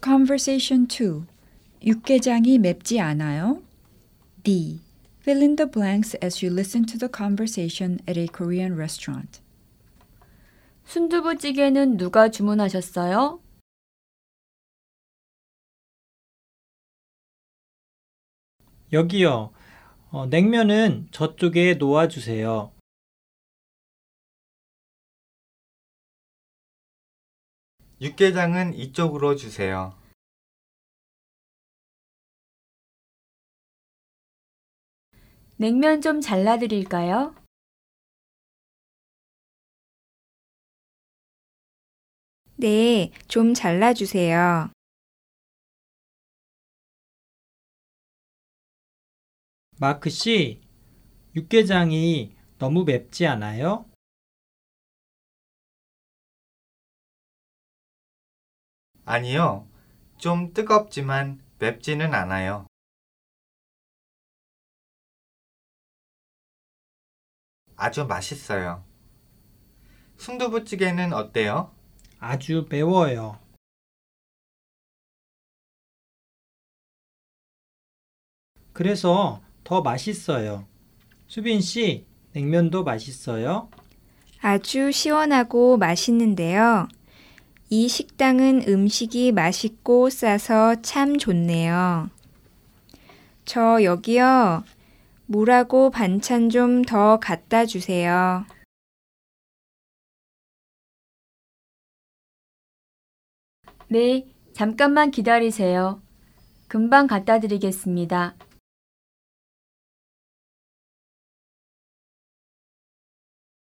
Conversation 2. 육개장이 맵지 않아요? D. Fill in the blanks as you listen to the conversation at a Korean restaurant. 순두부찌개는 누가 주문하셨어요? 여기요. 냉면은 저쪽에 놓아주세요. 육개장은 이쪽으로 주세요. 냉면 좀 잘라드릴까요? 네, 좀 잘라주세요. 마크 씨, 육개장이 너무 맵지 않아요? 아니요. 좀 뜨겁지만 맵지는 않아요. 아주 맛있어요. 순두부찌개는 어때요? 아주 매워요. 그래서 더 맛있어요. 수빈 씨, 냉면도 맛있어요? 아주 시원하고 맛있는데요. 이 식당은 음식이 맛있고 싸서 참 좋네요. 저 여기요. 물하고 반찬 좀 더 갖다 주세요. 네, 잠깐만 기다리세요. 금방 갖다 드리겠습니다.